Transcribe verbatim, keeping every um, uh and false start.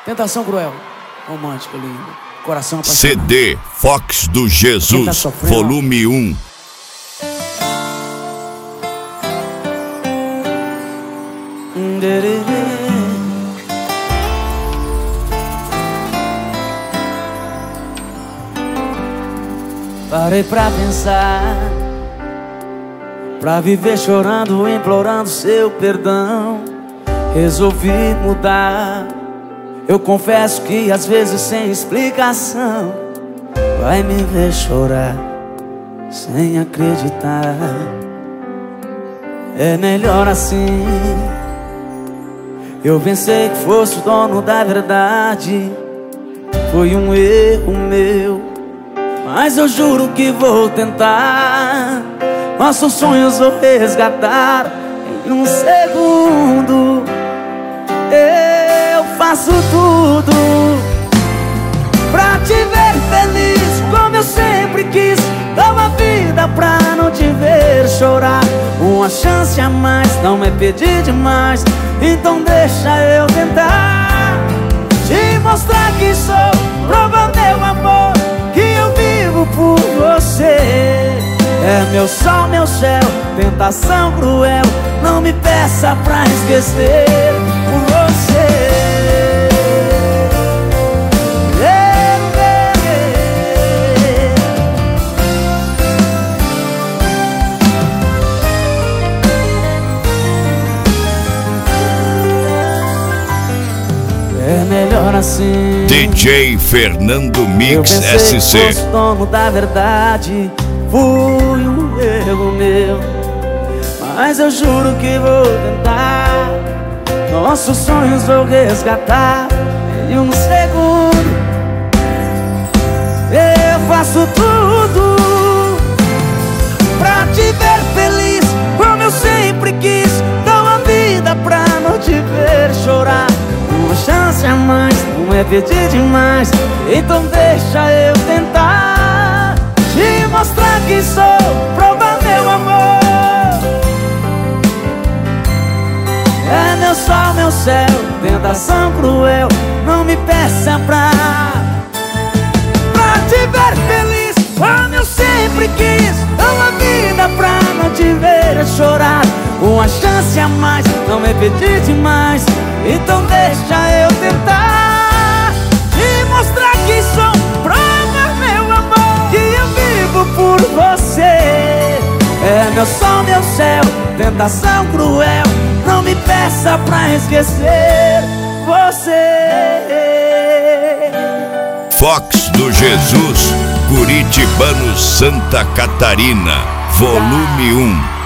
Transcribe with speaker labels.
Speaker 1: Tentação cruel, romântico, lindo, coração apaixonado.
Speaker 2: C D Fox do Jesus,
Speaker 1: tá
Speaker 2: volume um.
Speaker 1: Parei pra pensar, pra viver chorando, implorando seu perdão. Resolvi mudar. Eu confesso que às vezes sem explicação vai me ver chorar sem acreditar. É melhor assim. Eu pensei que fosse o dono da verdade. Foi um erro meu, mas eu juro que vou tentar. Nossos sonhos vou resgatar em um segundo. Eu faço tudo pra te ver feliz, como eu sempre quis. Dou a vida pra não te ver chorar. Uma chance a mais não é pedir demais, então deixa eu tentar te mostrar que sou, prova meu amor, que eu vivo por você. É meu sol, meu céu, tentação cruel, não me peça pra esquecer por você. É melhor assim.
Speaker 2: D J Fernando Mix
Speaker 1: eu pensei
Speaker 2: S C.
Speaker 1: Que fosse dono da verdade, fui um erro meu, mas eu juro que vou tentar. Nossos sonhos vou resgatar em um segundo. Eu faço tudo pra te ver feliz, como eu sempre quis. Dou a vida pra não te ver chorar. Uma chance a mais não é pedir demais, então deixa eu tentar te mostrar que sou, prova meu amor. É meu sol, meu céu, tentação cruel, não me peça pra Pra te ver feliz, como eu sempre quis. Dou a vida pra não te ver chorar. Uma chance a mais não é pedir demais, então deixa eu tentar te mostrar que sou, prova meu amor, que eu vivo por você. É meu sol, meu céu, tentação cruel, não me peça pra esquecer você.
Speaker 2: Fox do Jesus, Curitibano, Santa Catarina, volume um.